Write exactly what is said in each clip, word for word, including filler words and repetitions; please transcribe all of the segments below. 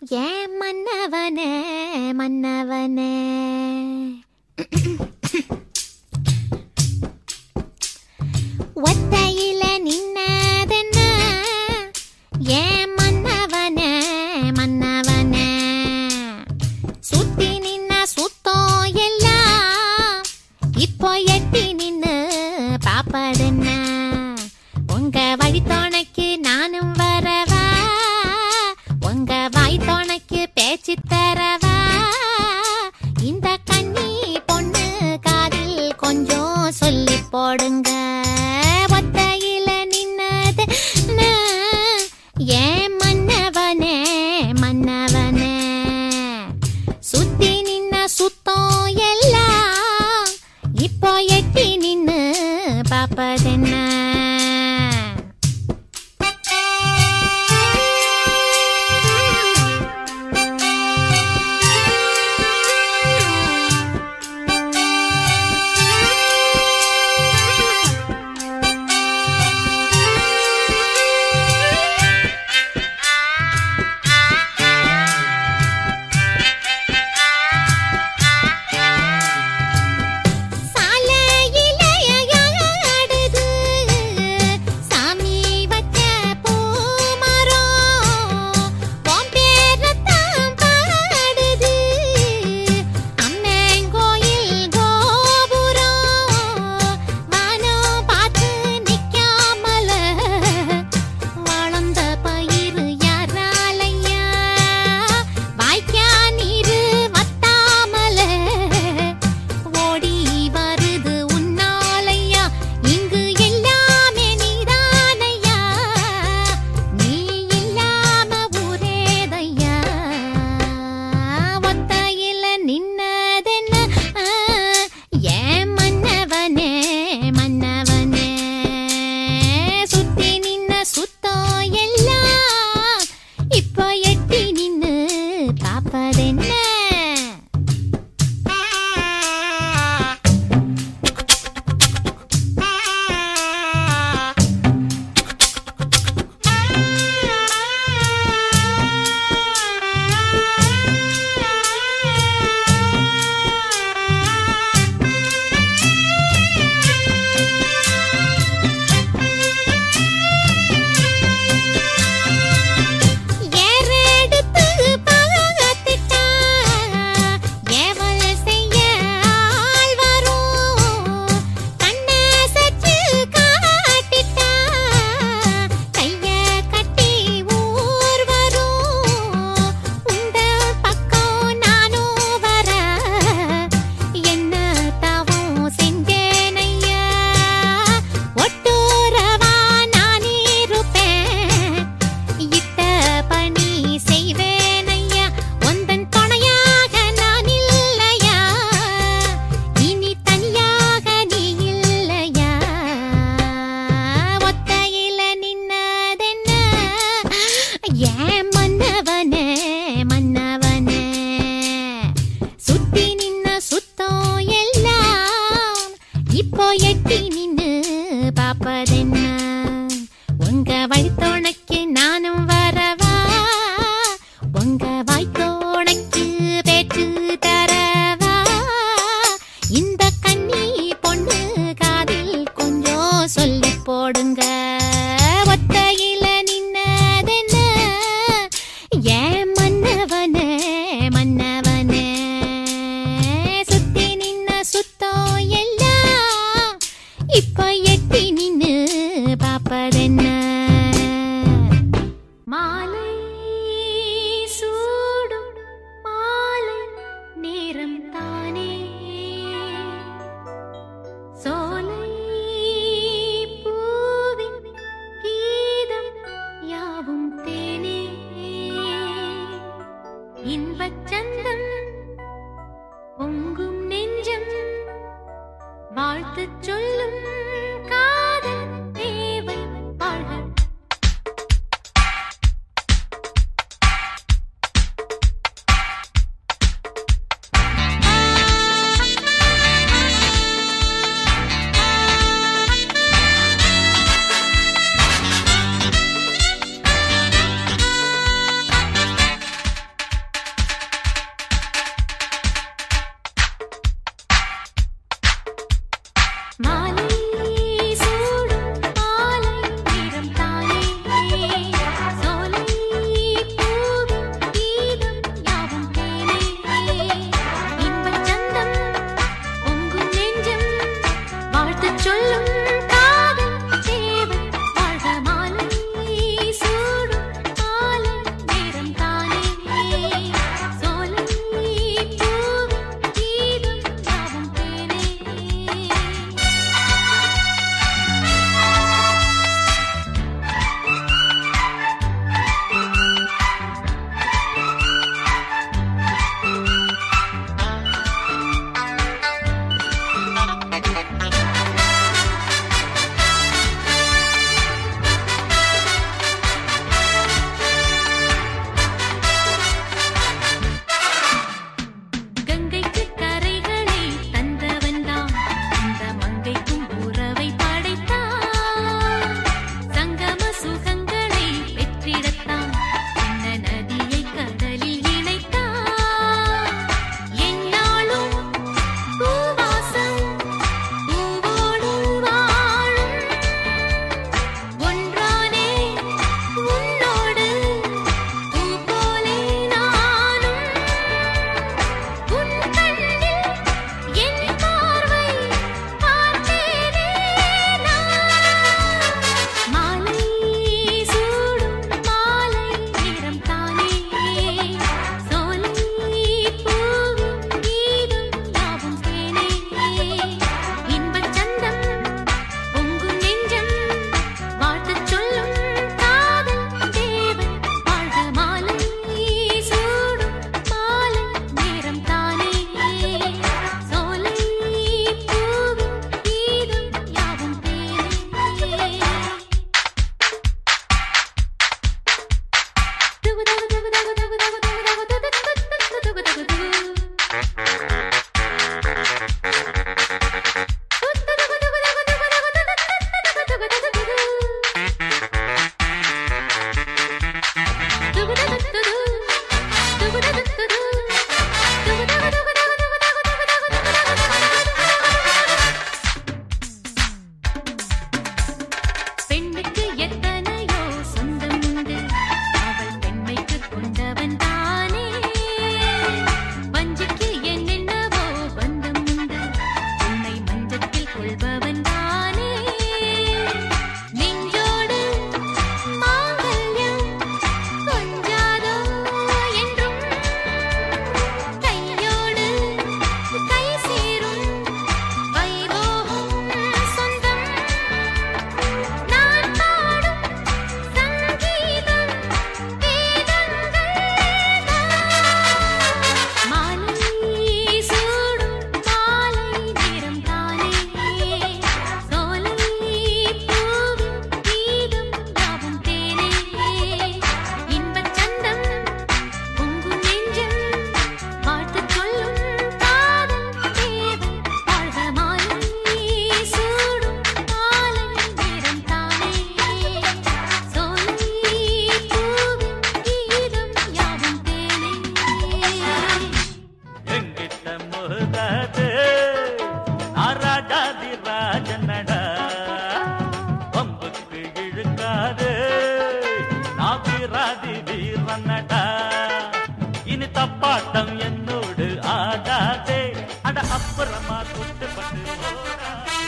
ஏன் மன்னவனே மன்னவனே ஒத்தையில நின்னதென்ன ஏன் மன்னவனே மன்னவனே சுத்தி நின்ன சுத்தம் எல்லாம் இப்போ எட்டி நின்னு பாப்பதென்ன உங்க வழித்தோணைக்கு நானும் வரவா உங்க வாய் தோணைக்கு பேச்சு தரவா இந்த கண்ணி பொண்ணு காதில் கொஞ்சம் சொல்லி போடுங்க ஒத்தையில நின்னது ஏன் மன்னவனே மன்னவனே சுத்தி நின்ன சுத்தம் எல்லாம் இப்போ எட்டி நின்னு பாப்பதென்ன தானே வஞ்சிக்கு என்னென்னவோ பந்தம் உண்டு உன்னை மஞ்சத்தில் கொள்பவன் தானே நெஞ்சோடு மாங்கல்யம் கொஞ்சாதோ என்றும் கையோடு கை சேரும் வைபோகம் சொந்தம் நான் பாடும் சங்கீதம் வேதங்கள் மாலை சூடும் மாலை நேரம் தானே சோலை பூவின் கீதம் யாவும் தேனே இன்பச் சந்தம் பொங்கும் நெஞ்சம் வாழ்த்துச் சொல்லும் காதல் தேவன் வாழ்க மாலை சூடும் மாலை நேரம் தானே சோலை பூவின் கீதம் யாவும் தேனே எங்கிட்ட முகதாது நாராஜாதி ராஜனடா பம்புக்கு இழுக்காது நாவிராதி வீரனடா இனி தப்பாட்டம் என்னோடு ஆடாதே அட அப்புறமா கொண்டு பட்டு போடா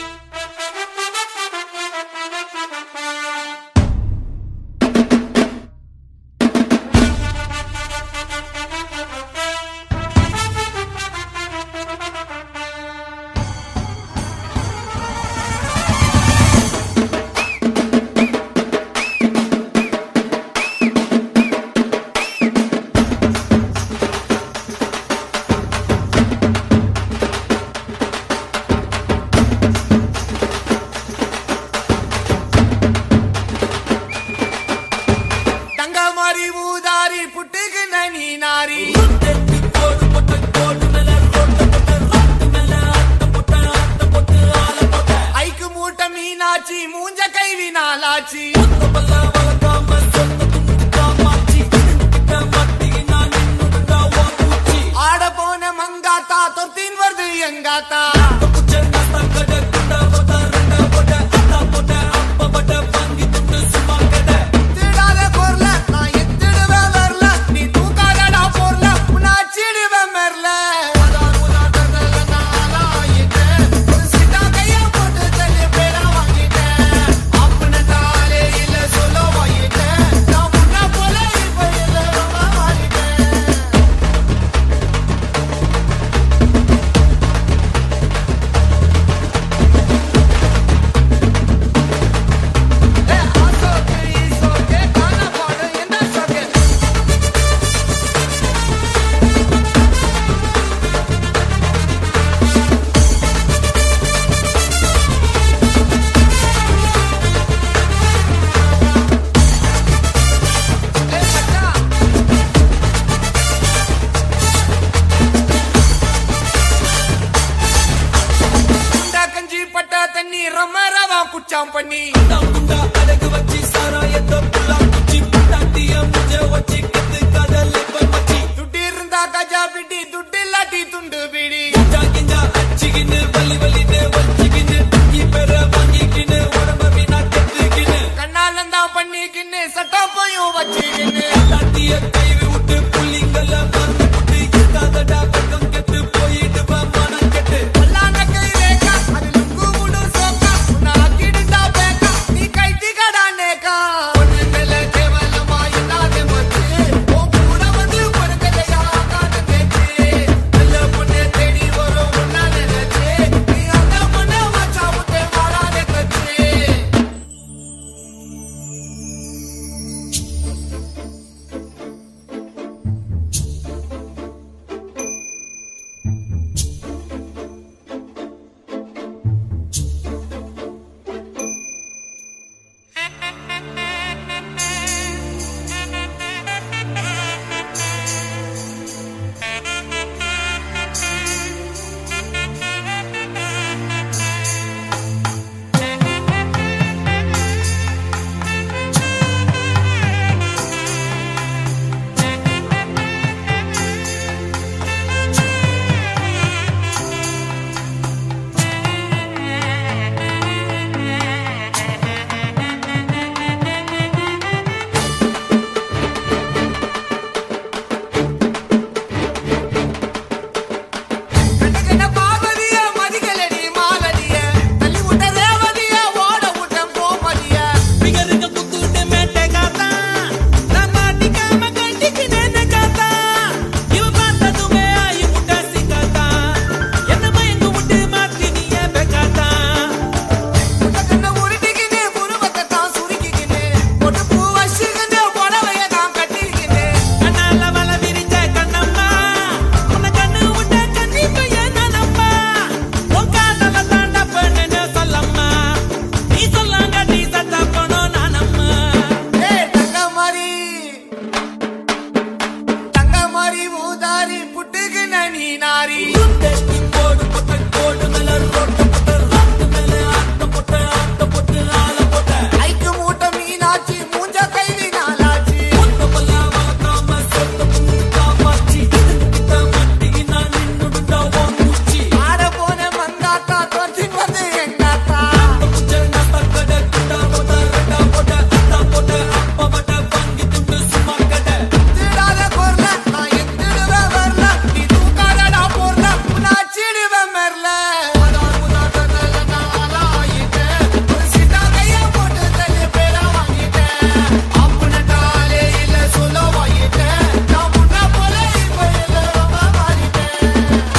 தங்கமாரி ஊதாரி புட்டுக்கு நனி நாரி ஐக்கு மூட்டை மீனாச்சி மூஞ்ச கைவி நாளாச்சி ஆட போன மங்காத்தா தொத்தின் வருது எங்காத்தா திடாத பொருள நான் எத்திடுவேன் வரல நீ தூக்காதடா பொருள உன்னாச்சிடுவேன் மெர்ல கஞ்சி பட்டா தண்ணி ரம ரவா குச்சாம் பண்ணி துட்டு இருந்தா கஜா பிடி துட்டு இல்லாட்டி துண்டு பிடி கண்ணாலந்தா பண்ணிக்கின்னு சட்டா போயும் வச்சுக்கின்னு தேடி வரும் ஐக்கு மூட்டை மீனாட்சி மூஞ்ச கைவி நாளாச்சி ஆட போன மங்காத்தா தோற்றி வந்து எங்காத்தா திருடாத பொருள நான் எத்திடுவேன் வரல நீ தூக்காதடா பொருள உன்னை அச்சிடுவேன் மெர்ல அதான் உதாரணத்துல நான் ஆளாயிட்டேன் ஒரு சிட்டா கைய போட்டு தள்ளி பேர வாங்கிட்டேன் அப்படின்னாலே இல்ல சொல்ல வாங்கிட்டேன் நான் முன்ன போல இப்ப இல்ல ரொம்ப மாறிட்டேன்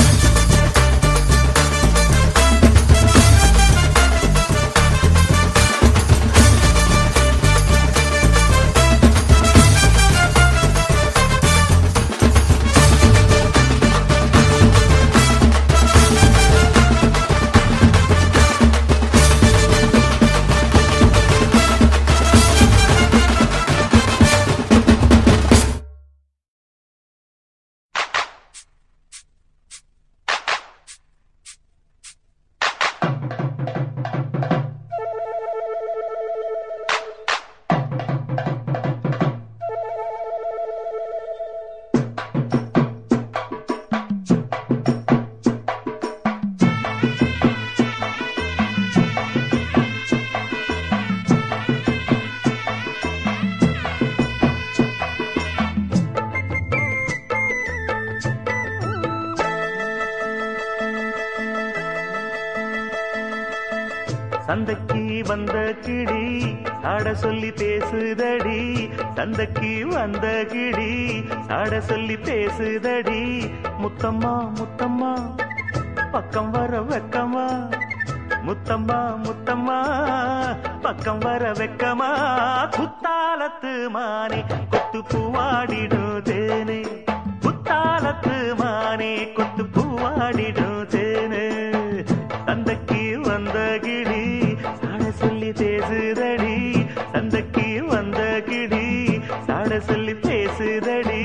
சந்தைக்கு வந்த கிளி சாட சொல்லி பேசுதடி சந்தைக்கு வந்த கிளி சாட சொல்லி பேசுதடி முத்தம்மா முத்தம்மா பக்கம் வர வெக்கமா முத்தம்மா முத்தம்மா பக்கம் வர வெக்கமா குத்தாலத்து மானே கொத்து பூவாடிடும் தேனே குத்தாலத்து மானே கொத்து பூவாடிடும் தேனே சந்தைக்கு வந்த கிளி சாட சொல்லி பேசுதடி சந்தைக்கு வந்த கிளி சாட சொல்லி பேசுதடி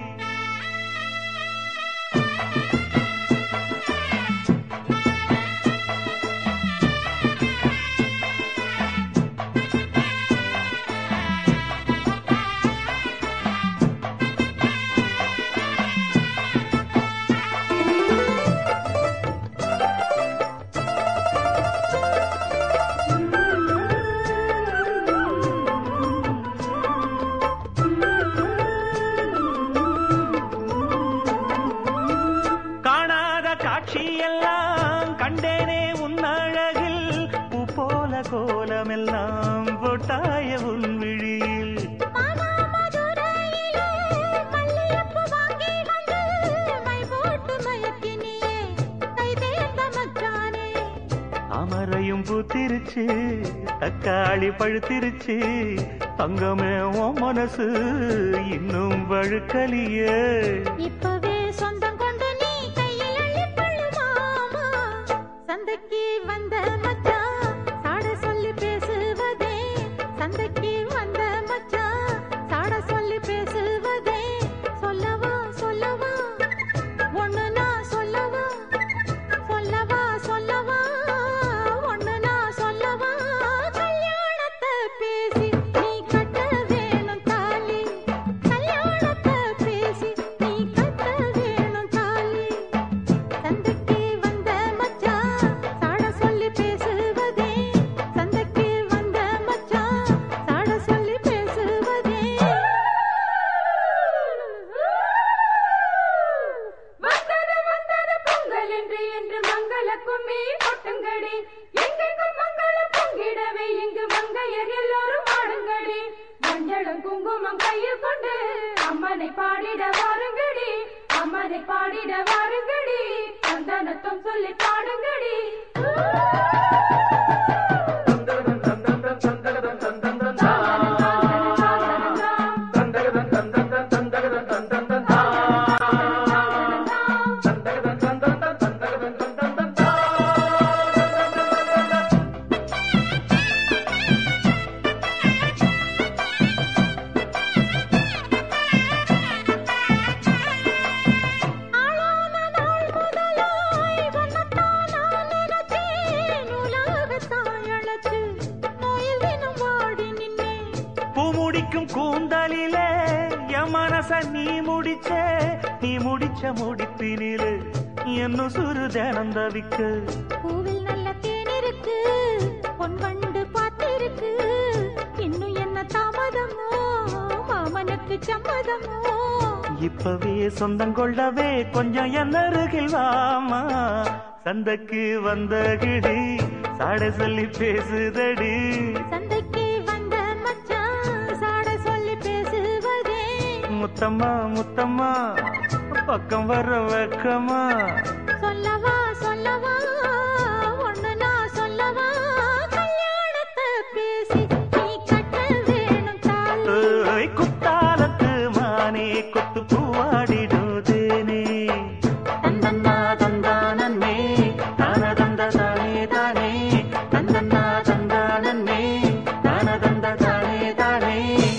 காணாத காட்சியெல்லாம் கண்டேனே உன் அழகில் பூ போல கோலமெல்லாம் போட்டாய உன் விழியில் அமரையும் பூத்திருச்சு தக்காளி பழுத்திருச்சு தங்கமே உன் மனசு இன்னும் வழுக்கலியே இப்பவே சொந்தம் கொண்டு நீ கையில் அள்ளிக்கொள்ளு மாமா சந்தைக்கு வந்த மச்சான் சாட சொல்லி பேசுவதே சந்தைக்கு வந்த மச்சான் சாட சொல்லி பேசுவதே சொல்லவா சொல்லவா ஒண்ணு நான் சொல்லவா சொல்லவா சொல்லவா ஒண்ணு நான் சொல்லவா கல்யாணத்தை பேசி நீ கட்ட வேணும் தாலி கல்யாணத்தை பேசி நீ கட்ட வேணும் தாலி சந்தைக்கு வந்த மச்சான் சாட சொல்லி பேசுவதே சந்தைக்கு வந்த மச்சான் சாட சொல்லி பேசுவதே வந்தது வந்தது பொங்கல் என்று என்று மங்கள கும்மி கொட்டுங்கடி எங்கெங்கும் மங்களம் பொங்கிடவே இங்கு மங்கையர் எல்லோரும் ஆடுங்கடி மஞ்சளும் குங்குமம் கையில் கொண்டு அம்மனை பாடிட வாருங்கடி அம்மனை பாடிட வாருங்கடி சந்தனத்தும் சொல்லி பாடுங்கடி ஆளான நாள் முதலா முடிச்ச முடிப்பினிலே என்ன சுரு தேனம் தவிக்க பூவில் நல்ல தேன் இருக்கு பொன் வண்டு பார்த்திருக்கு இன்னும் என்ன தாமதமோ மாமனுக்கு சம்மதமோ இப்பவே சொந்தம் கொள்ளவே கொஞ்சம் என்ன அருகில் வாமா சந்தைக்கு வந்த கிடி சாட சொல்லி பேசுதடி சந்தைக்கு வந்த மச்சான் சாட சொல்லி பேசுவதே முத்தம்மா முத்தம்மா பக்கம் வர வெக்கமா சொல்லவா சொல்லவா ஒண்ணு நான் சொல்லவா கல்யாணத்தை பேசி நீ கட்ட வேணும் தாலி ஏய், குத்தாலத்து மானே கொத்து பூவாடிடுதேனே தந்தன்னா தந்தானே தான தந்த தானே தானே தந்தன்னா தந்தானே தான தந்த தானே தானே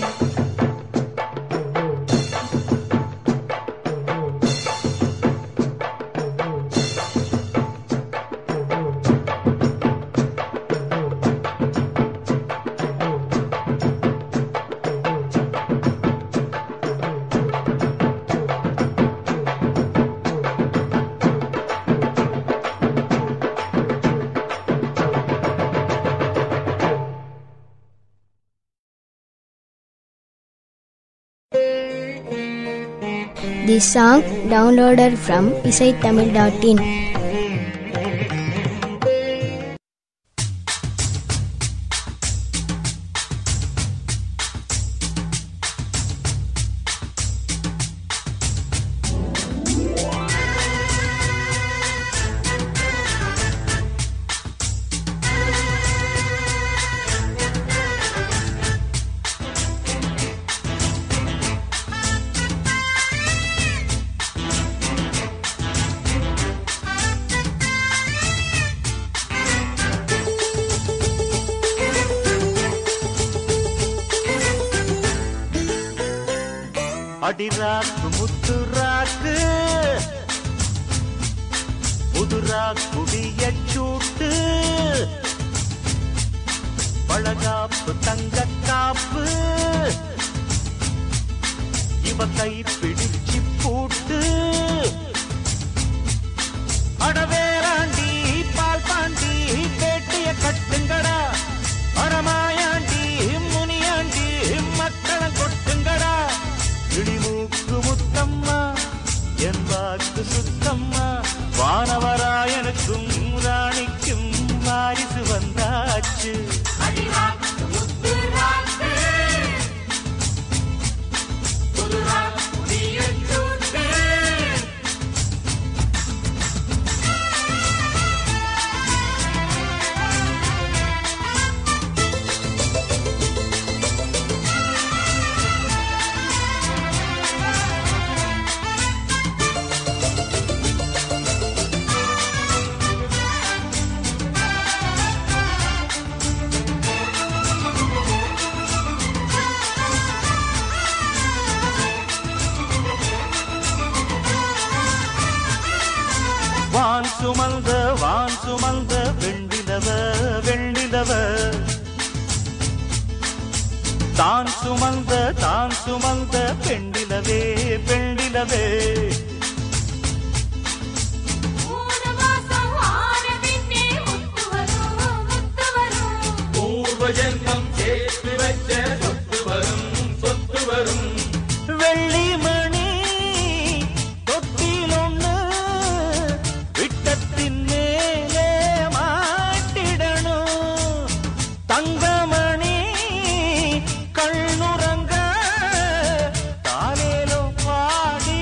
This song downloaded from isai tamil dot in. அடிராக்கு Mutharaku புதுராக்குடிய சூட்டு பழகாப்பு தங்க காப்பு இவ கை பிடிச்சு பூட்டு அடவேராண்டி பால் பாண்டி பேட்டிய கட்டுங்கடா அறமாயாண்டி முனியாண்டி மக்களை கொட்டுங்கடா இடிமூக்கு முத்தம்மா என் வாக்கு சுத்தம்மா வானவராயனுக்கும் ராணிக்கும் வாரிசு வந்தாச்சு வான் சுமந்த வான் சுமந்த வெண்ணிலவ வெண்ணிலவ தான் சுமந்த தான் சுமந்த பெண்ணிலவே பெண்ணிலவே பூர்வஜன்மம் சேர்த்து வச்ச சொத்து வரும் சொத்து வரும் வெள்ளி மணி தொட்டிலொன்னு விட்டத்தின் மேலே மாட்டிடணும் தங்கமணி கண்ணுறங்க தானேலோ பாடி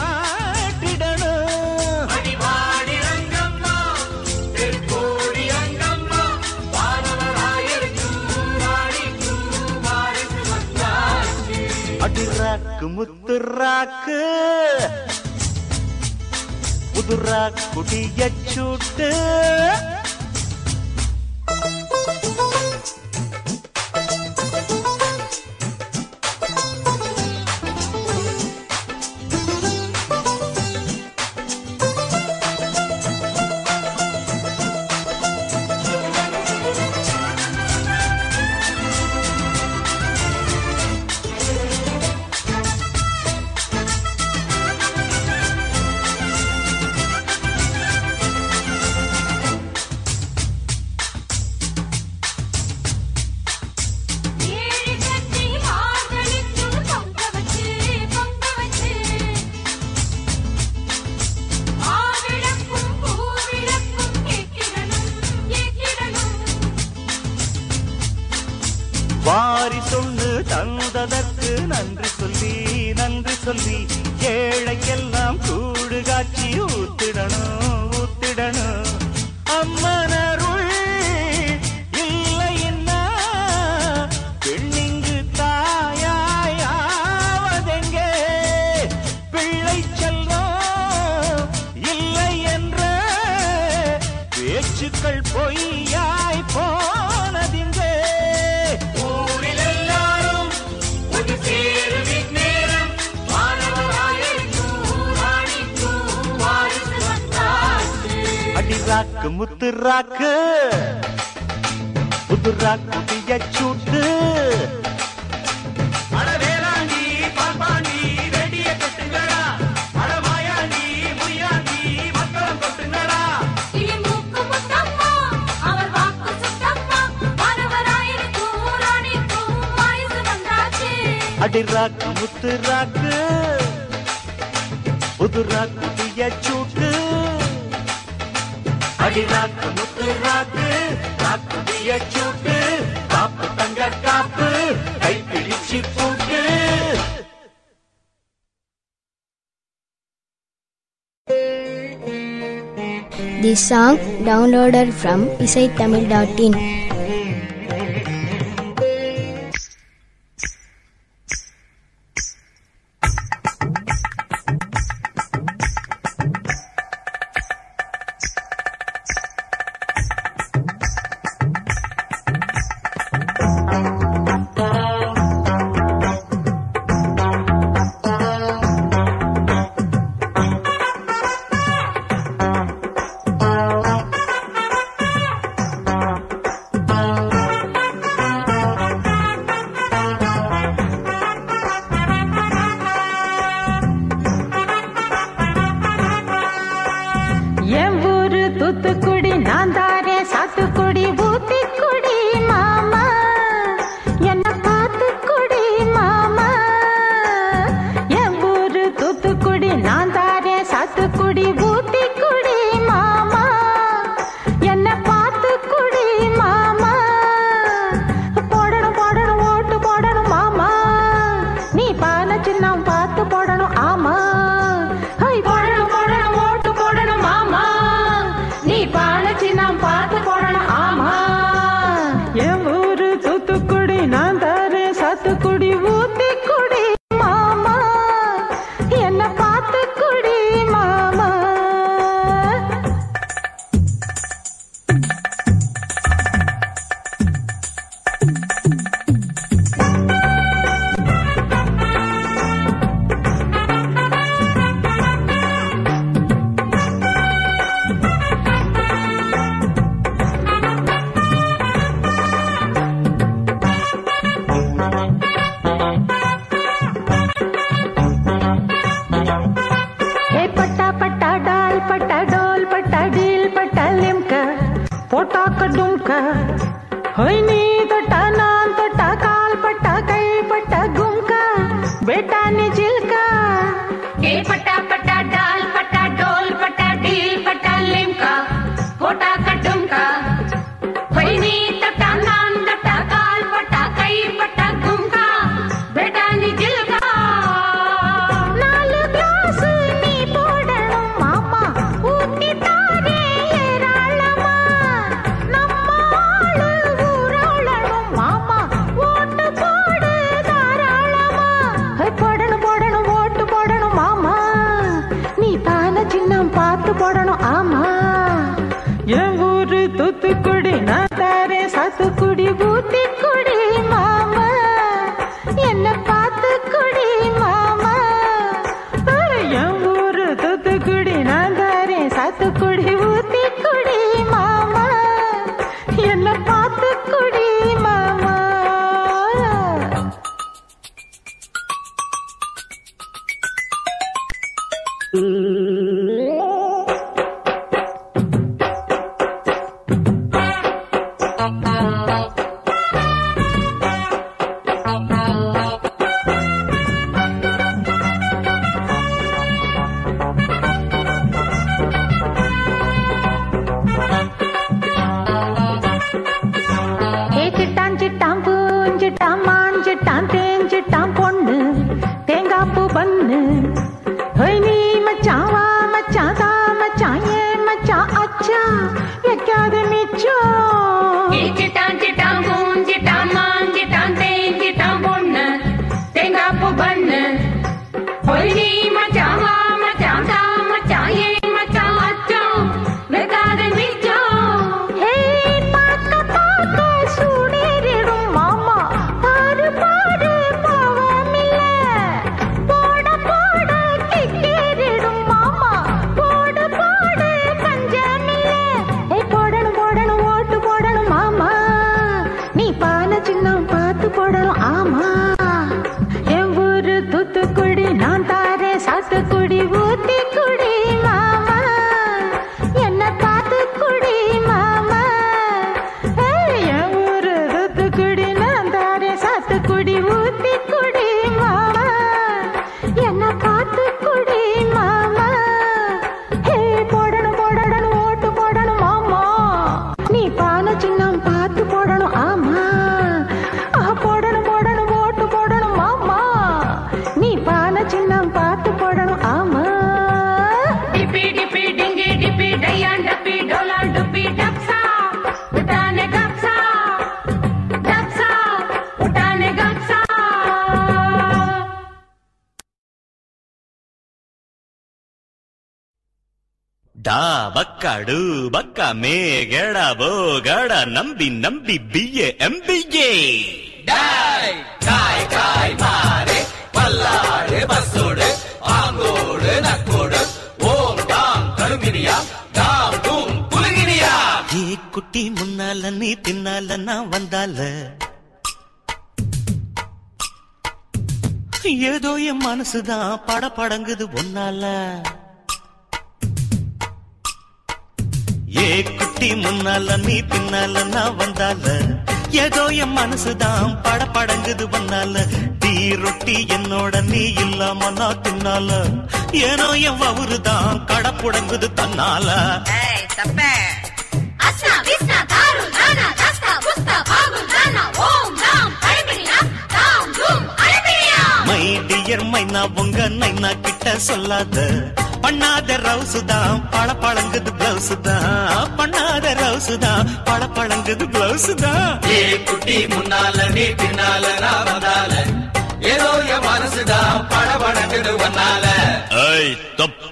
ஆட்டிடணும் அடிவாடி ரங்கம்மா தெற்கோடி அங்கம்மா அடிராக்கு முத்துராக்கு புதுராக்குடிய சூட்டு வாரி சொன்னு தந்ததற்கு நன்றி சொல்லி நன்றி சொல்லி ஏழைக்கெல்லாம் கூடு காட்சி ஊத்திடணும் ஊத்திடணும். அம்மனருள் இல்லைன்னா பெண்ணிங்கு தாயாவதெங்கே? பிள்ளை செல்வம் இல்லை என்ற பேச்சுக்கள் பொய்யாய் போனதிங்கே. ஊரில் எல்லாரும் ஒரு சேருவின் நேரம் அடி ராக்கு முத்து ராக்கு புது ராக்கு பியச்சூட்டு. அடவேலாண்டி பால்பாண்டி வெடிய கட்டுங்கடா, அடமாயாண்டி முய்யாண்டி மக்களம் கொட்டுங்கடா. அடி ராக்கு முத்து ராக்கு புது ராக்கு பியச்சூட்டு. அடி ராக்கு முத்து ராக்கு ராக்கு பியச்சூட்டு. காப்பு தங்க காப்பு கை பிடிச்சி போட்டு. This song downloaded from isai tamil dot in. Thoothukudi நான் தாரே சாத்துக்குடி ஊத்திக்குடி மாமா என்ன பார்த்துக்குடி மாமா. என் ஊரு தூத்துக்குடி நான் தாரே சாத்துக்குடி ஊத்திக்குடி மாமா என்ன பார்த்துக்குடி மாமா. போடணும் போடணும் ஓட்டு போடணும் மாமா, நீ பால சின்னம் பார்த்து போடணும் ஆமா. போடணும் போடணும் ஓட்டு போடணும் மாமா, நீ பால சின்னம் பார்த்து போடணும் ஆமா. என் ஊரு தூத்துக்குடி நான் தாரே சாத்துக்குடி ஊத்திக்குடி மாமா என்ன பார்த்துக்குடி மாமா. पट्टा पट्टा डाल पट्टा डोल पट्टा डील पट्टा लिमका पोटा कदुमका होई नी तोटा नान तोटा काल पट्टा कई पट्टा गुमका बेटा ने जिलका. ए पट्टा पट्टा डाल पट्टा डोल पट्टा डील पट्टा लिमका पोटा कदुमका होई नी तोटा नान तोटा काल पट्टा कई पट्टा गुमका बेटा ने जिलका. பார்த்து போடணும் ஆமா. என் ஊரு தூத்துக்குடி நான் தாரே சாத்துக்குடி ஊத்திக்குடி மாமா என்ன பார்த்துக்குடி மாமா. என் ஊரு தூத்துக்குடி நான் தாரே சாத்துக்குடி ஊத்திக்குடி மாமா என்ன பார்த்துக்குடி மாமா. चिट्टां चिट्टां पूंज चिट्टां டா பக்காடு பக்கா மேகட போகட நம்பி நம்பி பிஏ எம்பிஏ டாய் காய் காய் மாறே பல்லாடு பஸ்ஸோடு ஆங்கோடு நக்கோடு ஓம் டாம் கருங்கினியா டாம் டூம் புலுங்கினியா. ஏ குட்டி முன்னால நீ பின்னால நான் வந்தால ஏதோ என் மனசுதான் பட படங்குது ஒன்னால. ஏ குட்டி முன்னால நீ பின்னால நான் வந்தால ஏதோ என் மனசுதான் பட படங்குது ஒன்னால. டீ ரொட்டி என்னோட நீ இல்லாம நான் தின்னால ஏனோ என் வவுறுதான் கடை புடங்குது தன்னால. மை டியர் மைனா உங்க நைனா கிட்ட சொல்லாத பண்ணாத ரவுசுதான் பழ பழங்குது பிளவுஸ் தான் பண்ணாத ரவுசுதான் பழ பழங்குது பிளவுஸ் தான். ஏ குட்டி முன்னால நீ பின்னால நான் வந்தால ஏதோ என் மனசுதான் பட படங்குது வந்தால. ஐய் தொப்ப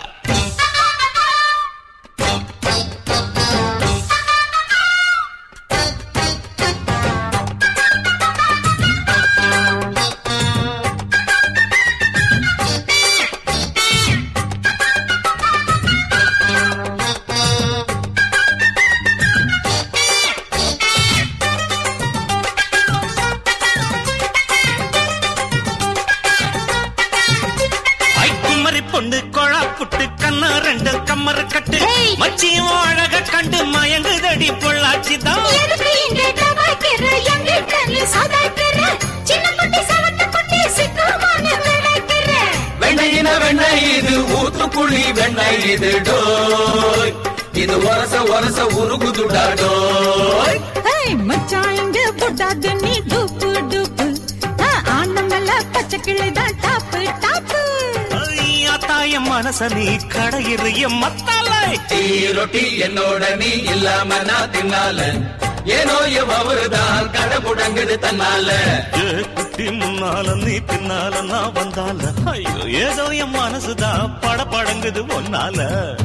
பொண்ணு கொழா புட்டு கண்ணா ரெண்டு கம்மர கட்டு மச்சியும் அழக கண்டு மயங்குதடி பொள்ளாச்சிதான். வெண்ணையின வெண்ணெய் இது ஊத்துக்குழி வெண்ணெய் இது டோய் இது ஒரச ஒரச உருகுதுடா டோய். மச்சான் இங்க போட்டாது நீ டூப்பு டூப்பு ஆனமல்ல பச்சை கிளிதான் டாப்பு டாப்பு. தாய மனச நீ கடையிறிய மத்தாலை டீ ரொட்டி என்னோட நீ இல்லாம நான் தின்னால ஏனோ எவருதான் கடை முடங்குது தன்னால. ஏ குட்டி முன்னால நீ பின்னால நான் வந்தால ஐயோ ஏதோ என் மனசுதான் பட படங்குது ஒன்னால.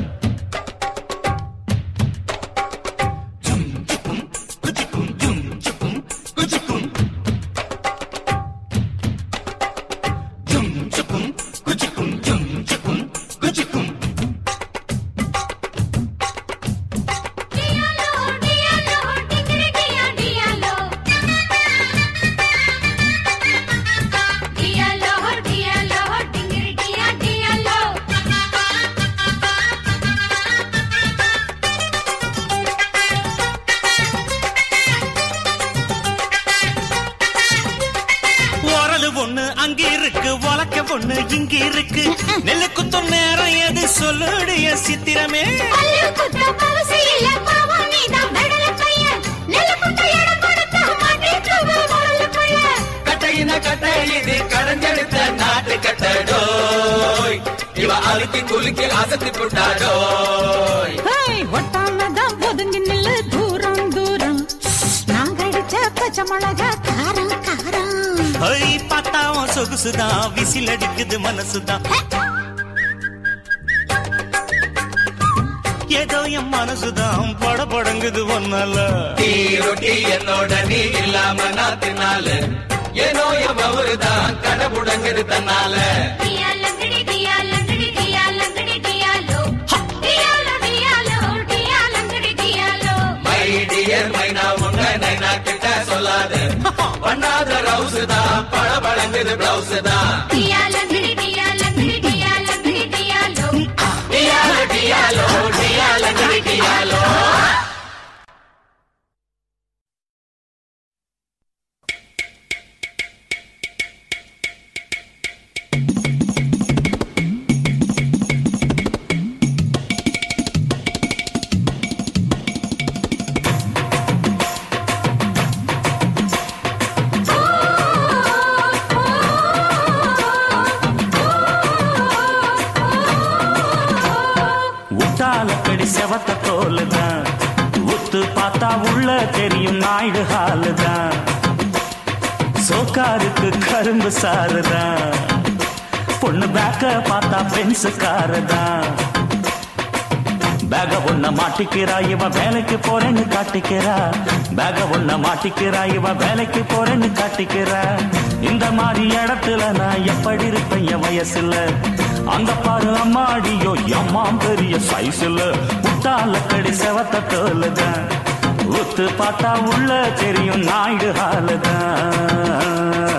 ஒண்ணு அங்க இருக்கு வழக்க பொண்ணு இங்க இருக்கு நெல்லு குத்தும் நேரம் எது சொல்லுடைய சித்திரமே. கட்டையின கட்டை இது கடைஞ்செடுத்த நாட்டு கட்டடோய் இவ அழுத்தி குலுக்கி அசத்தி புட்டாடோய். ஒட்டாமதான் ஒதுங்கி நில்லு தூரம் தூரம் நாங்க அடிச்ச பச்சை மிளகா காரம் காரம். பத்தாவும் சொகுசுதான் விசில் அடிக்குது மனசுதான் ஏதோ என் மனசுதான் பட படங்குது ஒன்னால. டீ ரொட்டி என்னோட நீ இல்லாம நான் தின்னால ஏனோ எவருதான் கடை முடங்குது தன்னால. மை டியர் மைனா உங்க நைனா கிட்ட சொல்லாத பண்ணாத ரவுஸ் தான் பழ பழங்குது பிளவுஸ் தான். டியாலோ டியாலோ டியாலோ டியாலோ. செவத்த தோலுதான் உத்து பார்த்தா உள்ள தெரியும் நாயுடு ஹாலுதான் சோக்காருக்கு கரும்பு சாருதான் பொண்ணு பேக்க பார்த்தா பென்சு காருதான் பேக ஒன்ன மாட்டிக்கிறா இவ வேலைக்கு போறேன்னு காட்டிக்கிறா. பேக ஒன்ன மாட்டிக்கிறா இவ வேலைக்கு போறேன்னு காட்டிக்கிறா. இந்த மாதிரி இடத்துல நான் எப்படி இருப்பேன் என் வயசுல? அங்க பாரு அம்மாடியோ அம்மா பெரிய சைஸ்ல. முட்டால கடி செவத்த தோலுதான் உத்து பார்த்தா உள்ள தெரியும் நாயுடு ஹாலுதான்.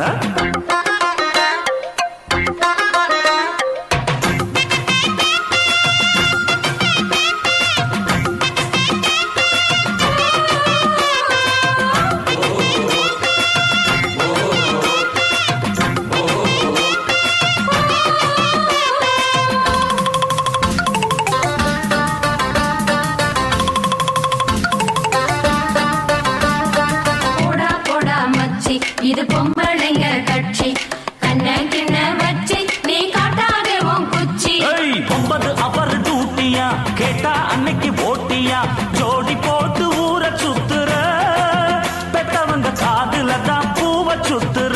இது பொம்பளைங்க கட்சி கண்ண கிண்ண வச்சு நீ காட்டாதே உன் குச்சி. ஒன்பது அவர் டூட்டியா கேட்டா அன்னைக்கு ஓட்டியா ஜோடி போட்டு ஊர சுத்துற பெத்தவங்க காதுல தான் பூவ சுத்துற.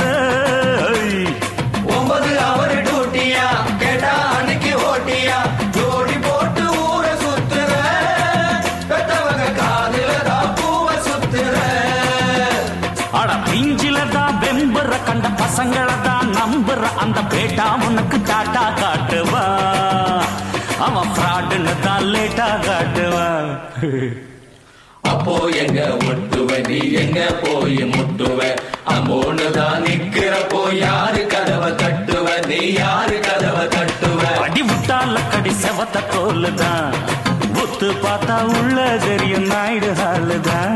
ஒன்பது அவர் டூட்டியா கேட்டா அன்னைக்கு ஓட்டியா ஜோடி போட்டு ஊர சுத்துற பெத்தவங்க காதுல தான் பூவ சுத்துற. அட பிஞ்சில தான் வெம்புற கண்ட பசங்களை தான் நம்புற அந்த பேட்டா உனக்கு டாட்டா காட்டுவா. அவன் ஃப்ராடுன்னு தான் லேட்டா காட்டுவான். அப்போ எங்க ஒட்டுவ நீ எங்க போய் முட்டுவ அம்மோன்னு தான் நிக்கிறப்போ யாரு கதவை தட்டுவ நீ யாரு கதவை தட்டுவ. அடி விட்டால கடி செவத்த தோலுதான் ஒத்து பார்த்தா உள்ள தெரியும் நாயுடு ஹாலுதான்.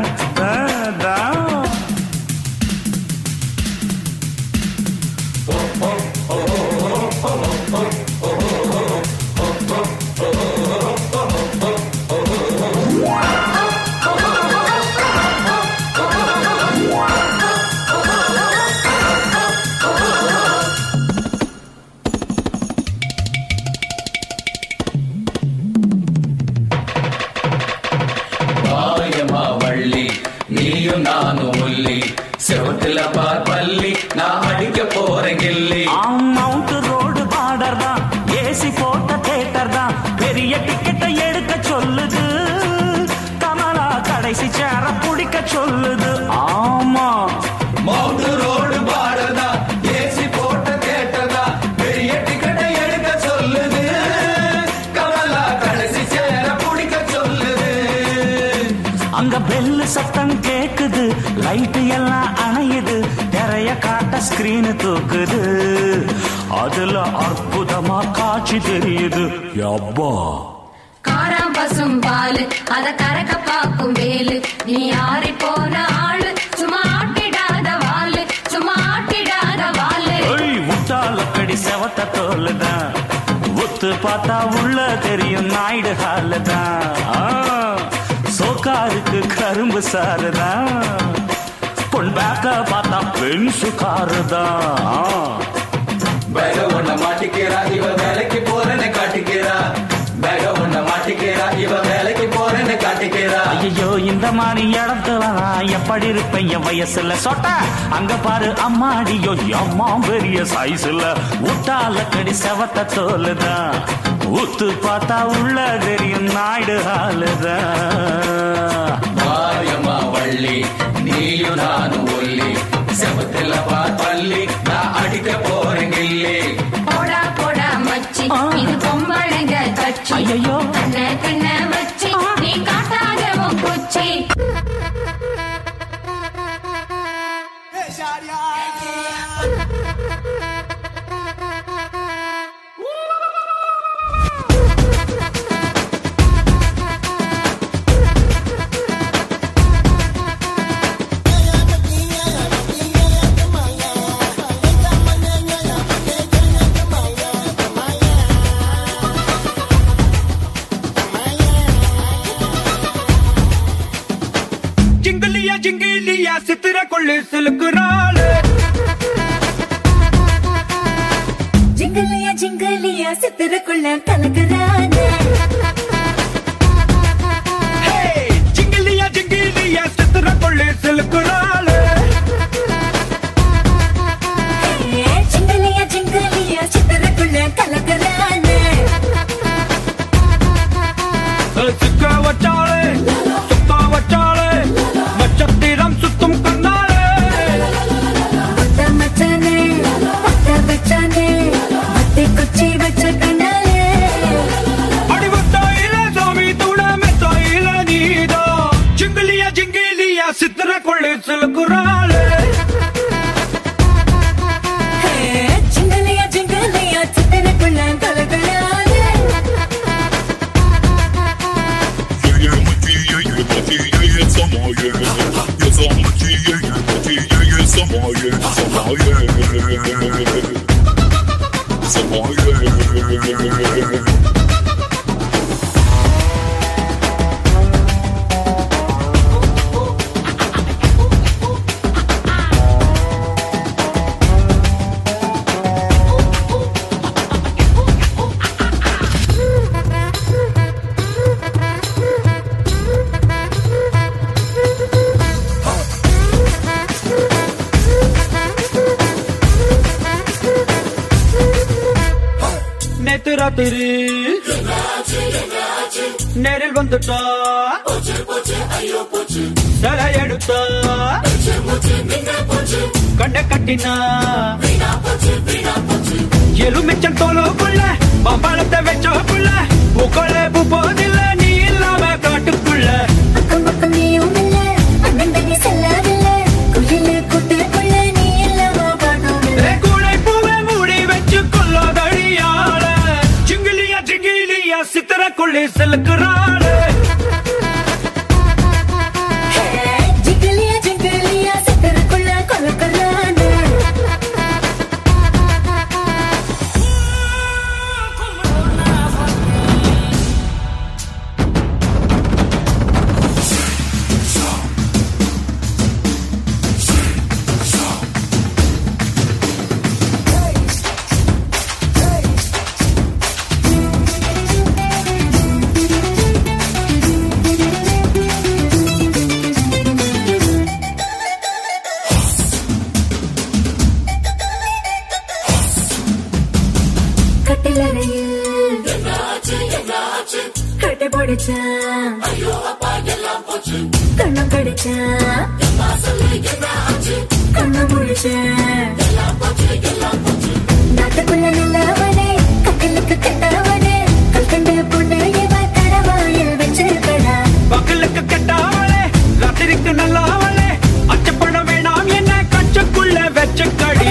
நீயும் நானும் உள்ளி செவத்துல பார் பள்ளி நான் அடிக்க போறேன் கில்லி. மவுண்ட் ரோடு பார்டர் தான் ஏசி போட்ட தேட்டர் தான் பெரிய டிக்கெட்டை எடுக்க சொல்லுது. கமலா கடைசி சேர பிடிக்க சொல்லுது. ஆமா மவுண்ட் ரோடு பார்டர் தான் ஏசி போட்ட தேட்டர் தான் பெரிய டிக்கெட்டை எடுக்க சொல்லுது. கமலா கடைசி சேர பிடிக்க சொல்லுது. அங்க பெல்லு சத்தம் கேக்குது லைட் எல்லாம் அணையுது நிறைய காட்ட ஸ்கிரீன் தூக்குது. அதுல அற்புதமா காட்சி தெரியுது. யப்பா காராம் பசும் பாலு அத கறக்க பாக்கும் வேலு நீ ஆறி போன ஆளு சும்மா ஆட்டிடாத வாலு சும்மா ஆட்டிடாத வாலு. முட்டால கடி செவத்த தோலுதான் ஒத்து பார்த்தா உள்ள தெரியும் நாயுடு ஹாலுதான். சோக்காருக்கு கரும்பு சாருதான் பொன் பேக்க பார்த்தா பெண் சுகாருதான். பேக ஒன்ன மாட்டிக்கிறா இவ வேலைக்கு போறேன்னு காட்டிக்கிறா. பேக ஒன்ன மாட்டிக்கிறா இவ வேலைக்கு போறேன்னு காட்டிக்கிறா. ஐயோ இந்த மாதிரி இடத்துல நான் எப்படி இருப்பேன் என் வயசுல? சொட்ட அங்க பாரு அம்மாடியோ அம்மா பெரிய சைஸ்ல. முட்டால கடி செவத்த தோலுதான் உத்து பார்த்தா உள்ள தெரியும் நாயுடு ஹாலுதான். மாரியம்மா வள்ளி நீயும் நானும் ஒல்லி செவத்துல பார் பள்ளி நான் அடிக்க போறேன் கில்லி. போடா போடா மச்சி இது பொம்பளைங்க கட்சி. ஐயோ கண்ண கண்ண வச்சு நீ காட்டாத உன் குச்சி. ஜிங்கிலியா சித்திர கொள்ளு சிலுக்குறாள். ஜிங்கலியா ஜிங்கலியா சித்திரக்குள்ள கலக்குறானே. ஜிங்கிலியா ஜிங்கிலியா சித்திர கொள்ளு சிலுக்குறாள். ஜிங்கலியா ஜிங்கலியா சித்திரக்குள்ள கலக்குறானே. ராத்திரி நேரில் வந்துட்டா தலை எடுத்தா கண்ட கட்டினா எலுமிச்சல் தோலுக்குள்ள பம்பாளத்தை வச்சோக்குள்ள பூக்களே பூ போதில்ல நீ இல்லாம காட்டுக்குள்ள சித்திரக்குள்ளே செலுக்குறாரு ஜிங்கிலியா ஜிங்கிலியா சித்திரக்குள்ள கொலுக்குறாரு கண்ணம் கடிச்சா கண்ண முடிச்ச நாட்டுக்குள்ள நல்லவனே கக்கலுக்கு கெட்டவனே கல்கண்டு பொண்ணு இவ கடவாயில் வச்சிருக்கடா பக்கலுக்கு கெட்டவளே ராத்திரிக்கு நல்லவளே அச்சப்பட வேணாம் என்ன கச்சக்குள்ள வச்சக்கடி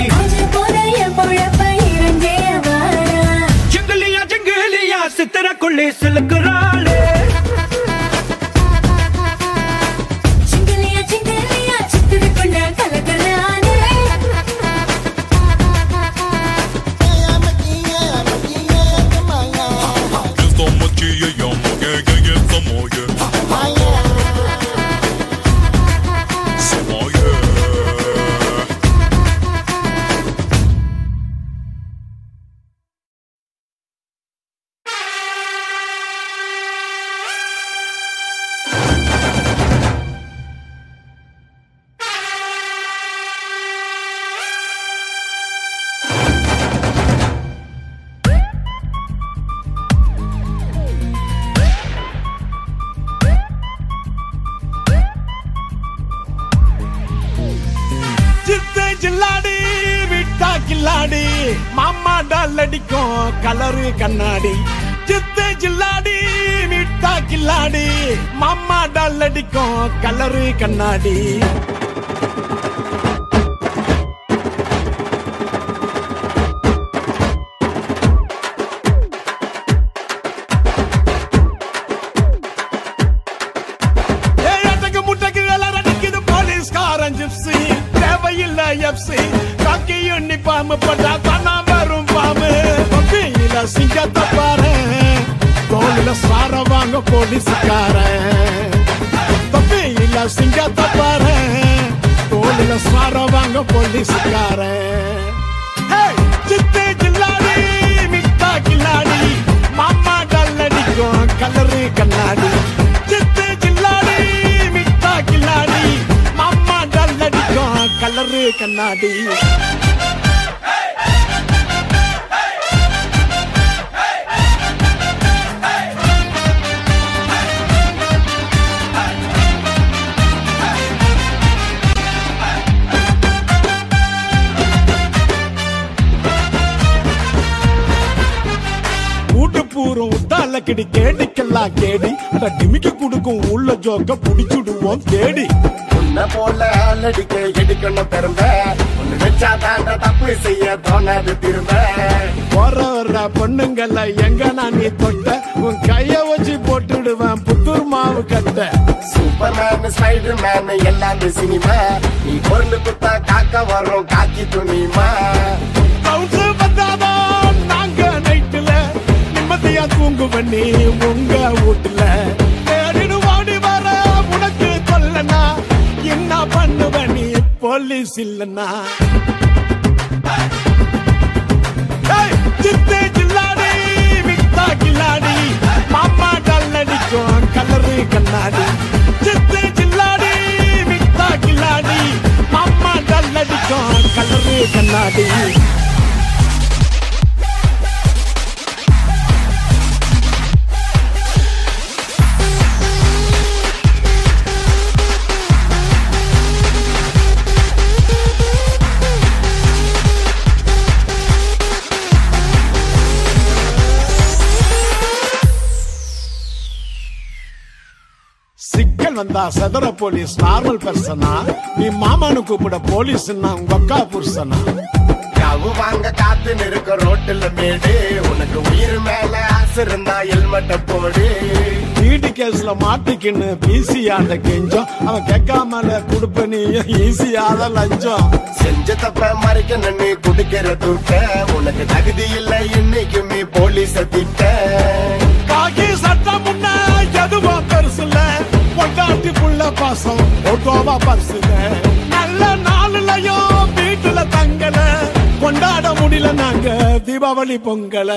ஜிங்கிலியா ஜிங்கிலியா சித்திரக்குள்ளே சிலுக்குறாளே மாமா டால் அடிக்கும் கலரு கண்ணாடி சித்து ஜில்லாடி மிட்டா கில்லாடி மாமா டால் அடிக்கும் கலரு கண்ணாடி முட்டைக்கு வேலை அடிக்குது போலீஸ்காரன் ஜிப்சி தேவையில்ல எப்சி காக்கி யூனிஃபார்ம் போட்டா தானா வரும் பாம்பு பப்பியில சிங்கத்தை பாரு தோளில சார வாங்க போலீஸ்காரன் பப்பியில சிங்கத்தை பாரு தோளில சார வாங்க போலீஸ்காரன் சித்து ஜில்லாடி மிட்டா கில்லாடி மாமா டால் அடிக்கும் கலரு கண்ணாடி சித்து ஜில்லாடி மிட்டா கில்லாடி மாமா டால் அடிக்கும் கலரு கண்ணாடி பூரம் உத்தால கிடி கேடிக்கெல்லாம் கேடி டிமிக்க குடுக்கும் உள்ள ஜோக்க புடிச்சுடுவோம் தேடி உன்ன போல ஆளடிக்க எடுக்கணும் பெரும்ப ஒண்ணு வச்சா தாண்ட தப்பு செய்ய தோணாது திரும்ப போற வர்ற பொண்ணுங்கள எங்க நான் நீ தொட்ட உன் கைய வச்சு போட்டுடுவேன் புத்தூர் மாவு கட்ட சூப்பர் மேன் ஸ்பைடர் மேன் எல்லாமே சினிமா நீ பொருள் குத்தா காக்க வரும் காக்கி துணிமா வந்தாதான் நாங்க நைட்டுல பண்ணி உங்க வீட்டுல தேடிடு ஓடி வர உனக்கு சொல்லனா என்ன பண்ணுவ நீ போலீஸ் இல்லனா சித்தே ஜில்லாடி வித்தா கில்லாடி மாமா டல்லடிக்கும் கலரு கண்ணாடி சித்தே ஜில்லாடி வித்தா கில்லாடி மாமா டல்லடிக்கும் கலரு கண்ணாடி சிக்கல் வந்தா சதுர போலீஸ் நார்மல் பர்சனா நீ மாமானு கூப்பிட போலீஸ் உங்க அக்கா புருஷனா யாவு வாங்க காத்து நிற்க ரோட்டுல மேடு உனக்கு உயிர் மேல ஆசை இருந்தா ஹெல்மெட்ட போடு வீடு கேஸ்ல மாட்டிக்கின்னு பிசியாண்ட கெஞ்சம் அவன் கேட்காமல குடுப்ப நீ ஈஸியாத லஞ்சம் செஞ்ச தப்ப மறைக்க நின்னு குடுக்கிற தூக்க உனக்கு தகுதி இல்ல இன்னைக்குமே போலீஸ திட்ட காக்கி சட்டம் முன்ன எதுவும் பெருசுல பொண்டாட்டி புள்ள பாசம் ஓட்டோவா பரிசுல நல்ல நாளுலயும் வீட்டுல தங்கல கொண்டாட முடியல நாங்க தீபாவளி பொங்கல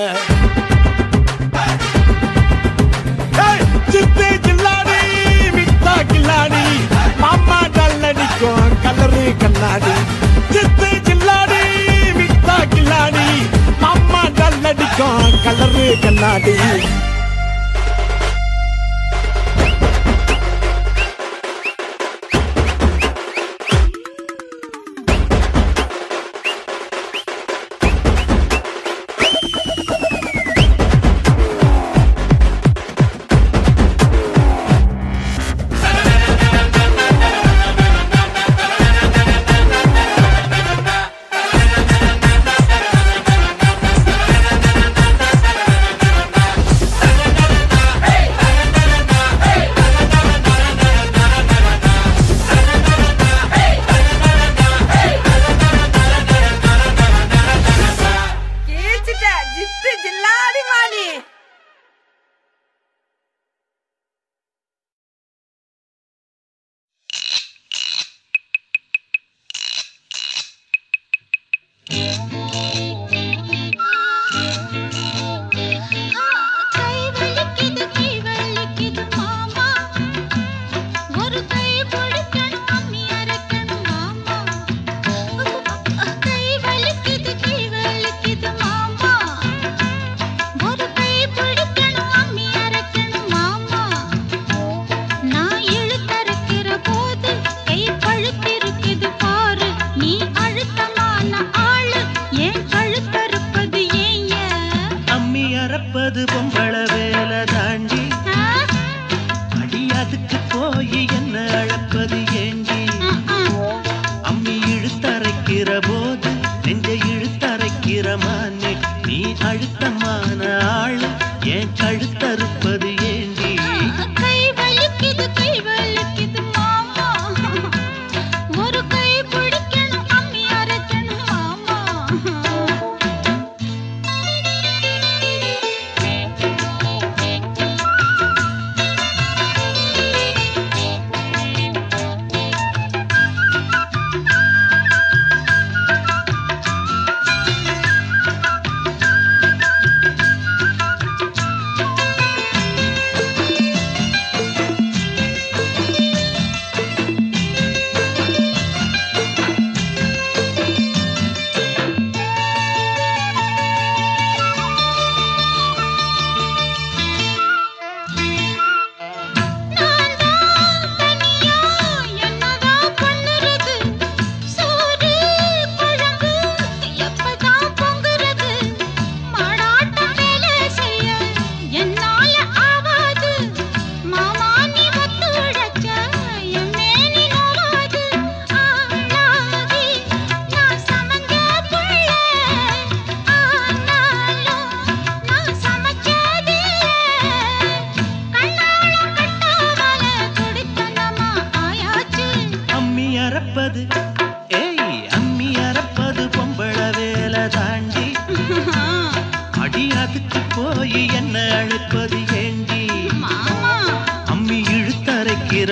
சித்தே ஜில்லாடி வித்தா கில்லாடி மாமா டல்லடிக்கும் கலரு கண்ணாடி சித்தே ஜில்லாடி வித்தா கில்லாடி மாமா டல்லடிக்கும் கலரு கண்ணாடி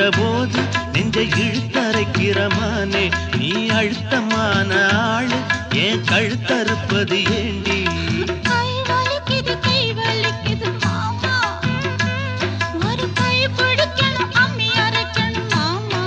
போது நெஞ்சை இழுத்தரைக்கிற மானே நீ அழுத்தமான ஆளு ஏன் கழுத்தறுப்பது ஏண்டி கை வலிக்குது கை வலிக்குது மாமா ஒரு கை பிடிக்கணும் அம்மி அரைக்கணும் மாமா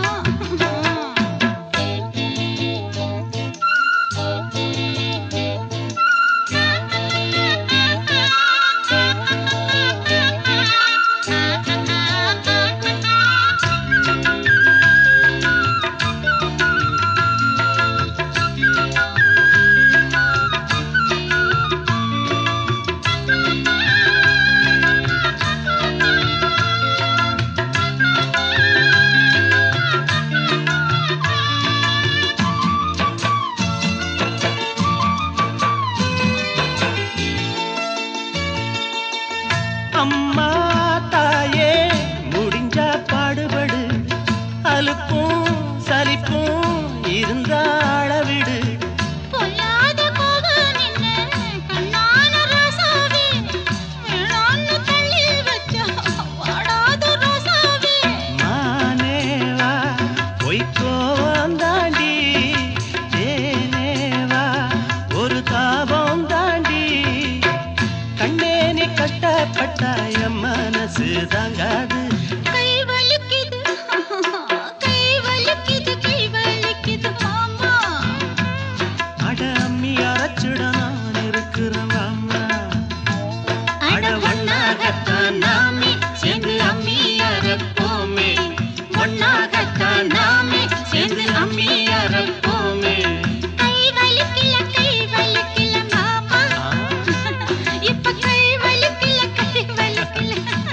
அம்மா தாயே முடிஞ்சா பாடுபடு அலுப்பும் சலிப்பும் இருந்தாள விடு பொல்லாத கோபம் நின்ன கண்ணான ரோசாவே வேணான்னு தள்ளி வச்சா வாடாத ரோசாவே மானேவா பொய்க்கோ வந்தாண்டி தேனேவா ஒரு தாபம் தாண்டி கண்ணே நீ கட்டப்பட்டாய மனசு தாங்காது கை வலிக்குது கை வலிக்குது கை வலிக்குது மாமா அட அம்மி அரைச்சுட நான் இருக்கிறேன் அம்மா அட ஒன்னாகத்தான் நாமே சேர்ந்து அம்மி அரைப்போமே ஒன்னாகத்தான் நாமே சேர்ந்து அம்மி அரைப்போமே கை வலிக்கல கை வலிக்கல மாமா இப்ப கை வலிக்கல கை வலிக்கல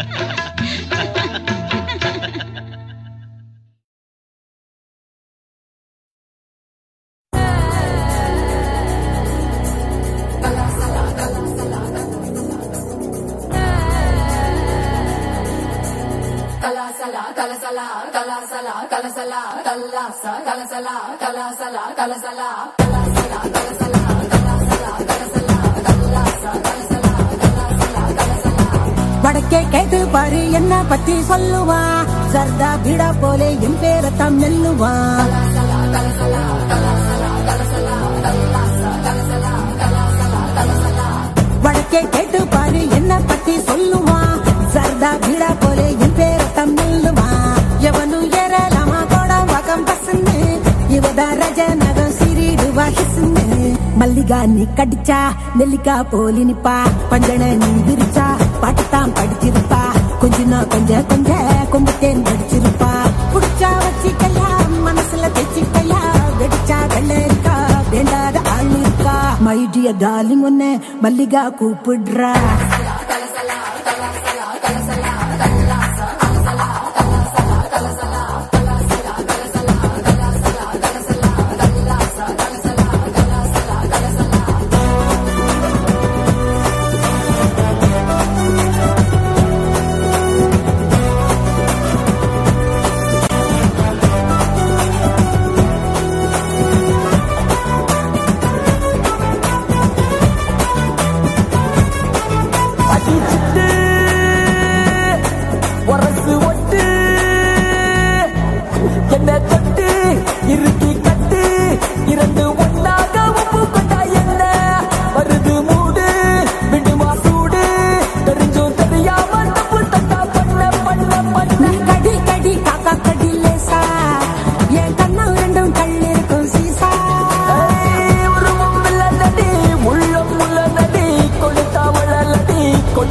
வடக்கே கேட்டு பாரு என்ன பத்தி சொல்லுவா சர்தா பீடா போலே என் பேரத்தான் மெல்லுவா வடக்கே கேட்டு பாரு என்ன பத்தி சொல்லுவா சர்தா பீடா போலே என் பேரத்தான் மெல்லுவா எவனு ஏறலாமா கோடம் வகம் பசன்னு இவதா ரஜ நகம் சிறிடுவா ஹிசுன்னு மல்லிகா நீ கடிச்சா நெல்லிக்கா போலி நிப்பா பஞ்சன நீ விரிச்சா பாட்டுத்தான் படிச்சிருப்பா கொஞ்சனா கொஞ்ச கொஞ்ச கொம்புத்தேன் படிச்சிருப்பா புடிச்சா வச்சிக்கையா மனசுல தைச்சிக்கையா வெடிச்சா வெள்ளரிக்கா வேண்டாத ஆள் இருக்கா மை டியர் டார்லிங் ஒன்னு மல்லிகா கூப்பிடுறா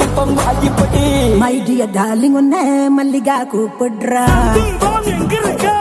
மை டியர் டார்லிங் உன்னை மல்லிகா கூப்பிடுறா எங்க இருக்க